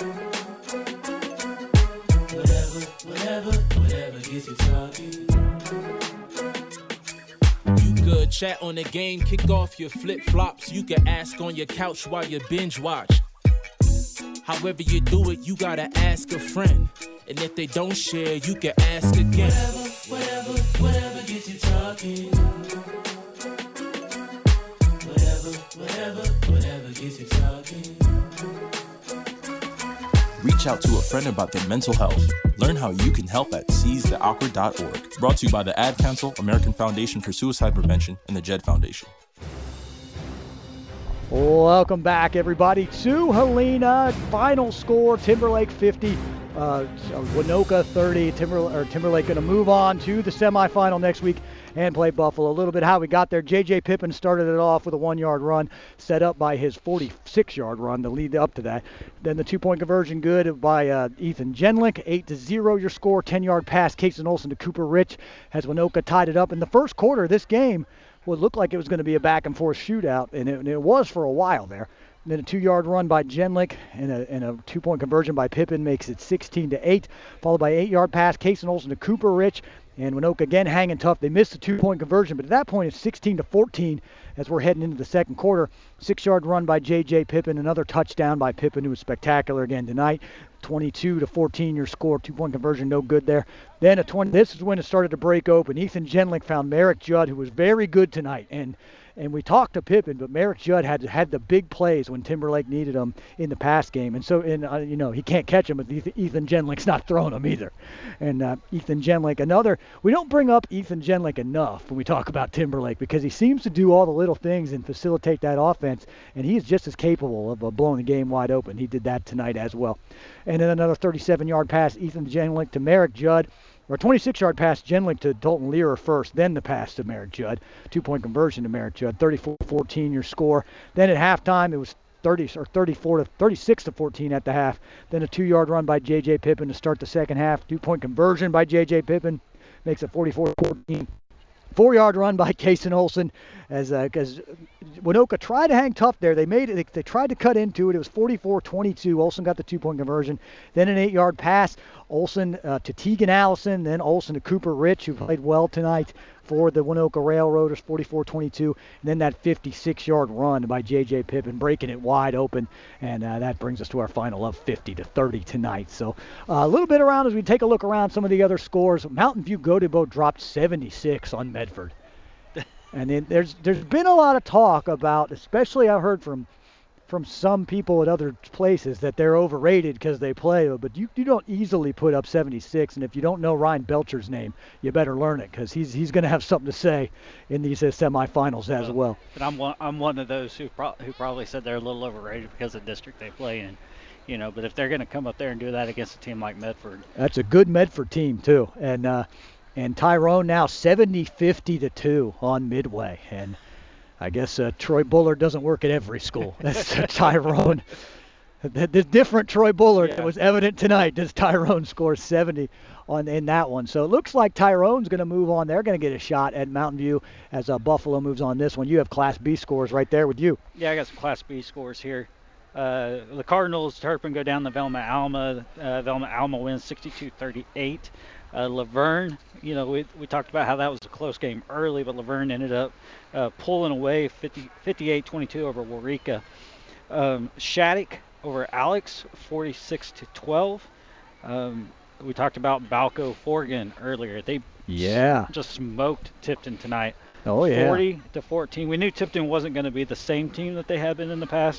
Whatever, whatever, whatever gets you talking. You could chat on the game, kick off your flip-flops. You can ask on your couch while you binge watch. However you do it, you gotta ask a friend. And if they don't share, you can ask again. Whatever, whatever, whatever gets you talking. Whatever, whatever, whatever gets you talking. Reach out to a friend about their mental health. Learn how you can help at seize the awkward dot org. Brought to you by the Ad Council, American Foundation for Suicide Prevention, and the Jed Foundation. Welcome back, everybody, to Helena. Final score: Timberlake fifty, uh, Winoka thirty. Timber, or Timberlake going to move on to the semifinal next week and play Buffalo. A little bit how we got there. J J Pippen started it off with a one-yard run, set up by his forty-six-yard run to lead up to that. Then the two-point conversion good by uh, Ethan Jenlick, eight to zero your score. ten-yard pass, Kason Olsen to Cooper Rich as Winoka tied it up. In the first quarter of this game, well, it looked like it was going to be a back-and-forth shootout, and it, and it was for a while there. And then a two-yard run by Jenlick and a, and a two-point conversion by Pippen makes it sixteen to eight, followed by eight-yard pass, Kason Olsen to Cooper Rich, and Winoka again hanging tough. They missed the two-point conversion, but at that point it's sixteen to fourteen as we're heading into the second quarter. Six-yard run by J J Pippen, another touchdown by Pippen, who was spectacular again tonight. twenty-two to fourteen your score, two-point conversion, no good there. Then a twenty. This is when it started to break open. Ethan Jenlick found Merrick Judd, who was very good tonight, and and we talked to Pippen, but Merrick Judd had had the big plays when Timberlake needed him in the pass game, and so and uh, you know he can't catch him, but Ethan Jenlick's not throwing him either. And uh, Ethan Jenlick, another. We don't bring up Ethan Jenlick enough when we talk about Timberlake because he seems to do all the little things and facilitate that offense, and he is just as capable of uh, blowing the game wide open. He did that tonight as well. And then another thirty-seven-yard pass, Ethan Jenlick to Merrick Judd. Or twenty-six-yard pass, Jenlick to Dalton Lear first, then the pass to Merrick Judd. Two-point conversion to Merrick Judd, thirty-four fourteen your score. Then at halftime, it was thirty or thirty-four to thirty-six to fourteen at the half. Then a two-yard run by J J Pippen to start the second half. Two-point conversion by J J Pippen makes it forty-four fourteen. Four-yard run by Kason Olsen as uh, as Winoka tried to hang tough there. They made it. They, they tried to cut into it. It was forty-four twenty-two. Olsen got the two-point conversion. Then an eight-yard pass. Olsen uh, to Tegan Allison. Then Olsen to Cooper Rich, who played well tonight for the Winoka Railroaders, forty-four twenty-two. And then that fifty-six-yard run by J J Pippen, breaking it wide open. And uh, that brings us to our final of fifty to thirty tonight. So uh, a little bit around as we take a look around some of the other scores. Mountain View Godebo dropped seventy-six on Medford. And then there's there's been a lot of talk about, especially I heard from from some people at other places, that they're overrated because they play, but you, you don't easily put up seventy-six, and if you don't know Ryan Belcher's name, you better learn it because he's he's going to have something to say in these uh, semifinals as well. well. But I'm one, I'm one of those who pro- who probably said they're a little overrated because of the district they play in, you know. But if they're going to come up there and do that against a team like Medford, that's a good Medford team too, and uh, and Tyrone now seventy fifty to two on Midway, and I guess uh, Troy Bullard doesn't work at every school. That's uh, Tyrone. The, the different Troy Bullard yeah. that was evident tonight. Does Tyrone score seventy on in that one? So it looks like Tyrone's going to move on. They're going to get a shot at Mountain View as uh, Buffalo moves on this one. You have Class B scores right there with you. Yeah, I got some Class B scores here. Uh, the Cardinals, Turpin go down to Velma Alma. Uh, Velma Alma wins sixty-two thirty-eight. Uh, Laverne, you know, we we talked about how that was a close game early, but Laverne ended up uh, pulling away fifty-eight twenty-two over Waurika. Um, Shattuck over Alex, forty-six to twelve. Um, we talked about Balco Forgan earlier. They yeah s- just smoked Tipton tonight. Oh yeah, forty to fourteen. We knew Tipton wasn't going to be the same team that they had been in the past,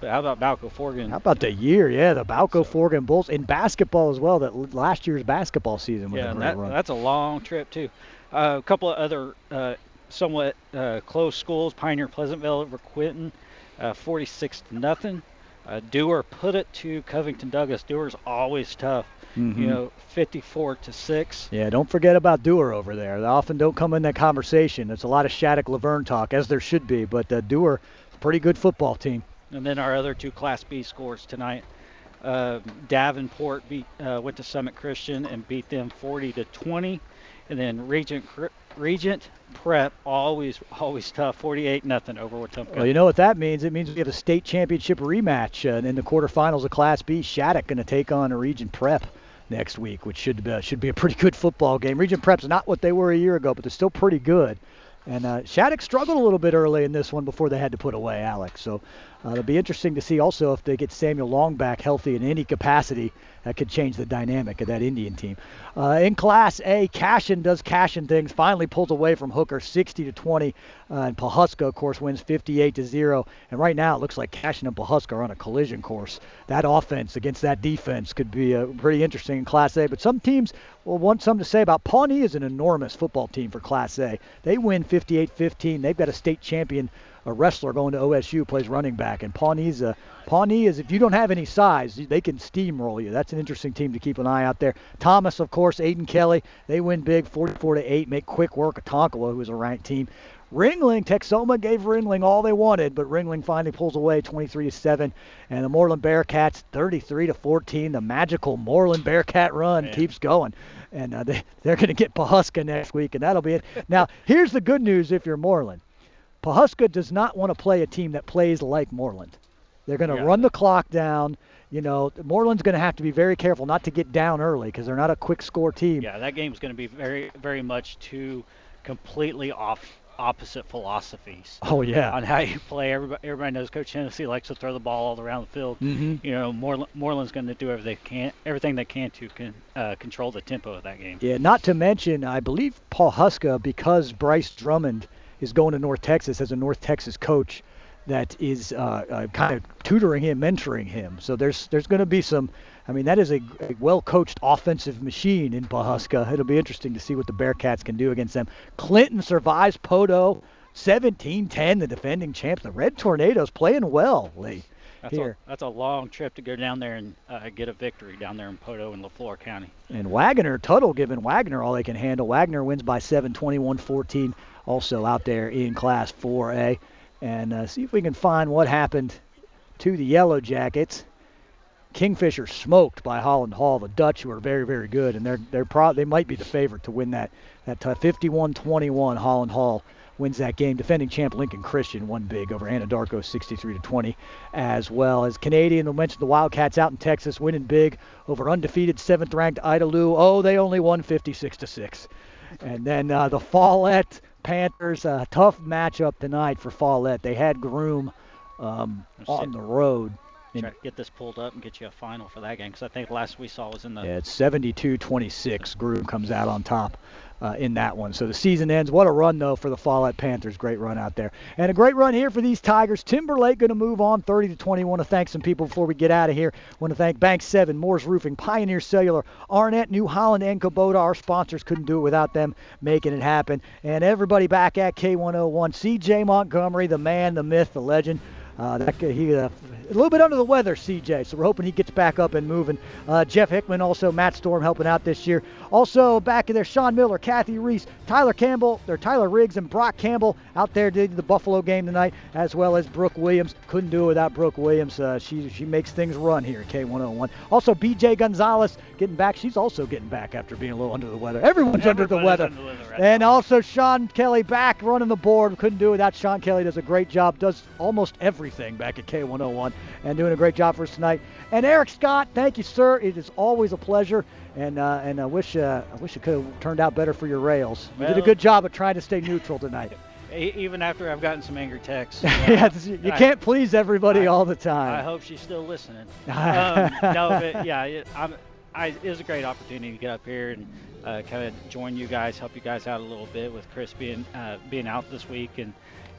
But how about Balco Forgan? How about the year? Yeah, the Balco Forgan Bulls in basketball as well. That last year's basketball season was yeah, a great that, run. that's a long trip too. Uh, a couple of other uh, somewhat uh, close schools: Pioneer Pleasantville over Quinton, uh, forty-six to nothing. Uh, Dewar put it to Covington Douglas. Dewar's always tough. Mm-hmm. You know, fifty-four to six. Yeah, don't forget about Dewar over there. They often don't come in that conversation. It's a lot of Shattuck Laverne talk, as there should be, but uh, Dewar, pretty good football team. And then our other two Class B scores tonight. Uh, Davenport beat uh, went to Summit Christian and beat them forty to twenty. And then Regent Regent Prep, always always tough, forty-eight nothing over Wetumpka. Well, you know what that means? It means we have a state championship rematch uh, in the quarterfinals of Class B. Shattuck going to take on a Regent Prep next week, which should uh, should be a pretty good football game. Regent Prep's not what they were a year ago, but they're still pretty good. And uh, Shattuck struggled a little bit early in this one before they had to put away Alex. So uh, it'll be interesting to see also if they get Samuel Long back healthy in any capacity. That could change the dynamic of that Indian team. Uh, in Class A, Cashion does Cashion things. Finally pulls away from Hooker sixty to twenty. Uh, and Pawhuska, of course, wins fifty-eight to zero. And right now it looks like Cashion and Pawhuska are on a collision course. That offense against that defense could be uh, pretty interesting in Class A. But some teams will want something to say about Pawnee. Is an enormous football team for Class A. They win fifty-eight fifteen. They've got a state champion, a wrestler going to O S U, plays running back. And Pawnee's a, Pawnee is, if you don't have any size, they can steamroll you. That's an interesting team to keep an eye out there. Thomas, of course, Aiden Kelly, they win big, forty-four to eight, make quick work of Tonkawa, who is a ranked team. Ringling, Texoma gave Ringling all they wanted, but Ringling finally pulls away twenty-three to seven. And the Moreland Bearcats, thirty-three to fourteen. The magical Moreland Bearcat run Man. keeps going. And uh, they, they're going to get Pawhuska next week, and that'll be it. Now, here's the good news if you're Moreland. Pawhuska does not want to play a team that plays like Moreland. They're going to yeah. run the clock down. You know, Moreland's going to have to be very careful not to get down early because they're not a quick score team. Yeah, that game's going to be very, very much two completely off opposite philosophies. Oh, yeah. On how you play. Everybody, everybody knows Coach Hennessy likes to throw the ball all around the field. Mm-hmm. You know, Moreland, Moreland's going to do everything they can, everything they can to can, uh, control the tempo of that game. Yeah, not to mention, I believe Pawhuska, because Bryce Drummond is going to North Texas as a North Texas coach, that is uh, uh, kind of tutoring him, mentoring him. So there's there's going to be some, I mean, that is a, a well-coached offensive machine in Pawhuska. It'll be interesting to see what the Bearcats can do against them. Clinton survives Podo, seventeen ten, the defending champs. The Red Tornadoes playing well, Lee. That's here. A, that's a long trip to go down there and uh, get a victory down there in Podo and LaFleur County. And Wagner, Tuttle giving Wagner all they can handle. Wagner wins by seven, twenty-one fourteen, also out there in Class four A. And uh, see if we can find what happened to the Yellow Jackets. Kingfisher smoked by Holland Hall, the Dutch, who are very, very good, and they're they're pro- they might be the favorite to win that that t- fifty-one twenty-one. Holland Hall wins that game. Defending champ Lincoln Christian won big over Anadarko, sixty-three to twenty, as well as Canadian. We'll mention the Wildcats out in Texas winning big over undefeated seventh-ranked Idalou. Oh, they only won fifty-six to six. And then uh, the Follett Panthers, a tough matchup tonight for Follett. They had Groom um, on the road. Try to get this pulled up and get you a final for that game, because I think the last we saw was in the... Yeah, it's seventy-two twenty-six. Groom comes out on top uh, in that one. So the season ends. What a run, though, for the Follett Panthers. Great run out there. And a great run here for these Tigers. Timberlake going to move on thirty to twenty. Want to thank some people before we get out of here. Want to thank Bank seven, Moore's Roofing, Pioneer Cellular, Arnett, New Holland, and Kubota. Our sponsors couldn't do it without them making it happen. And everybody back at K one oh one. C J Montgomery, the man, the myth, the legend. Uh, that he uh, a little bit under the weather, C J, so we're hoping he gets back up and moving. Uh, Jeff Hickman, also Matt Storm helping out this year. Also back in there, Sean Miller, Kathy Reese, Tyler Campbell, or Tyler Riggs and Brock Campbell out there did the Buffalo game tonight, as well as Brooke Williams. Couldn't do it without Brooke Williams. Uh, she she makes things run here at K one oh one. Also B J Gonzalez getting back. She's also getting back after being a little under the weather. Everyone's under the weather. Under the weather right and now. Also Sean Kelly back running the board. Couldn't do it without Sean Kelly. Does a great job. Does almost everything back at K one oh one and doing a great job for us tonight. And Eric Scott, thank you, sir. It is always a pleasure. And uh, and I wish uh, I wish it could have turned out better for your Rails. You well, did a good job of trying to stay neutral tonight. Even after I've gotten some angry texts. Uh, yeah, you I, can't please everybody I, all the time. I hope she's still listening. um, no, but yeah, it, I'm, I, it was a great opportunity to get up here and uh, kind of join you guys, help you guys out a little bit with Chris being uh, being out this week, and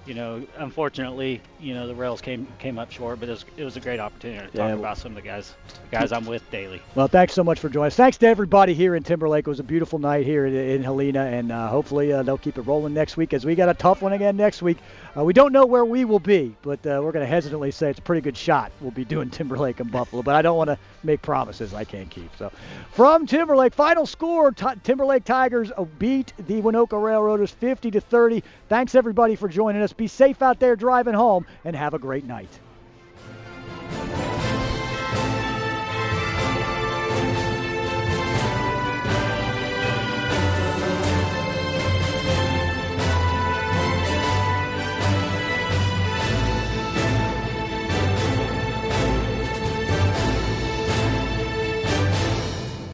you know, unfortunately, you know, the rails came came up short, but it was, it was a great opportunity to Yeah. talk about some of the guys, the guys I'm with daily. Well, thanks so much for joining us. Thanks to everybody here in Timberlake. It was a beautiful night here in, in Helena, and uh, hopefully uh, they'll keep it rolling next week, as we got a tough one again next week. Uh, we don't know where we will be, but uh, we're going to hesitantly say it's a pretty good shot. We'll be doing Timberlake and Buffalo, but I don't want to make promises I can't keep. So, from Timberlake, final score: T- Timberlake Tigers beat the Winoka Railroaders fifty to thirty. Thanks everybody for joining us. Be safe out there driving home, and have a great night.